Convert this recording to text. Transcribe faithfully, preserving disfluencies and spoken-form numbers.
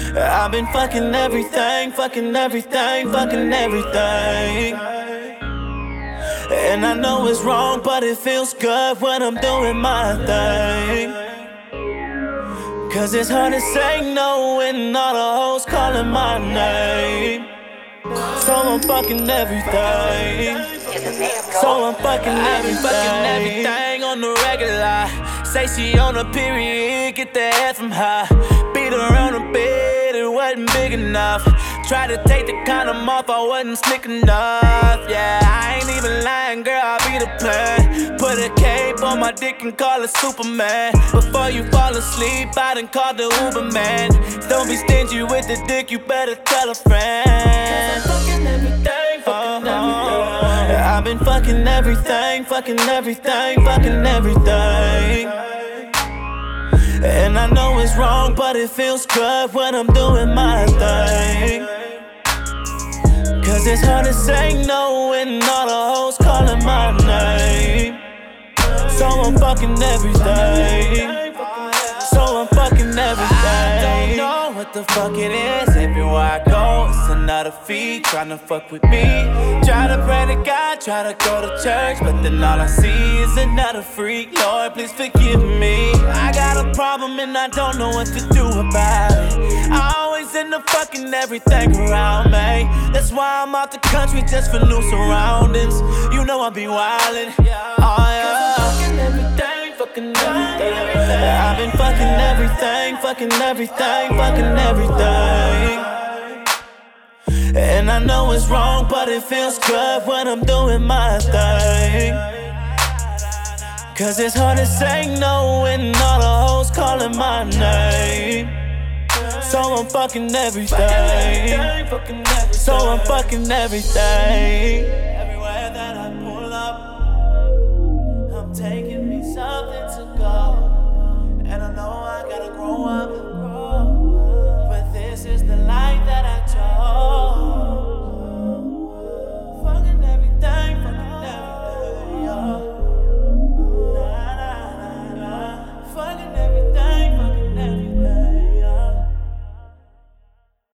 I've been fucking everything, fucking everything, fucking everything. And I know it's wrong, but it feels good when I'm doing my thing. Cause it's hard to say no when all the hoes calling my name. So I'm fucking everything. So I'm fucking everything. Fucking everything on the regular. Say she on a period, get the head from her. Beat her on the bed, it wasn't big enough. Tried to take the condom off, I wasn't slick enough. Yeah, I ain't even lying, girl, I be the plan. Put a cape on my dick and call it Superman. Before you fall asleep, I done called the Uber man. Don't be stingy with the dick, you better tell a friend. Cause I'm fucking everything, fucking everything. I've been fucking everything, fucking everything, fucking everything. And I know it's wrong, but it feels good when I'm doing my thing. Cause it's hard to say no when all the hoes calling my name. So I'm fucking everything. So I'm fucking everything. I don't know what the fuck it is. Everywhere I go, it's another feat tryna fuck with me. Try to pray to God, try to go to church, but then all I see is another freak. Lord, please forgive me. I got a problem and I don't know what to do about it. I always end up fucking everything around me. That's why I'm out the country just for new surroundings. You know I be wildin'. Oh yeah. Fucking everything, fucking everything. I've been fucking everything, fucking everything, fucking everything. And I know it's wrong, but it feels good when I'm doing my thing. Cause it's hard to say no when all the hoes calling my name. So I'm fucking everything. So I'm fucking everything.